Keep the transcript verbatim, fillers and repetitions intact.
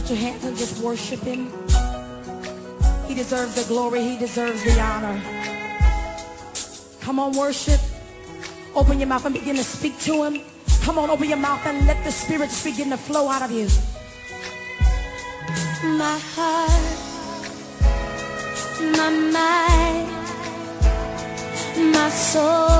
lift your hands and just worship him. He deserves the glory. He deserves the honor. Come on, worship. Open your mouth and begin to speak to him. Come on, open your mouth and let the Spirit just begin to flow out of you. My heart, my mind, my soul.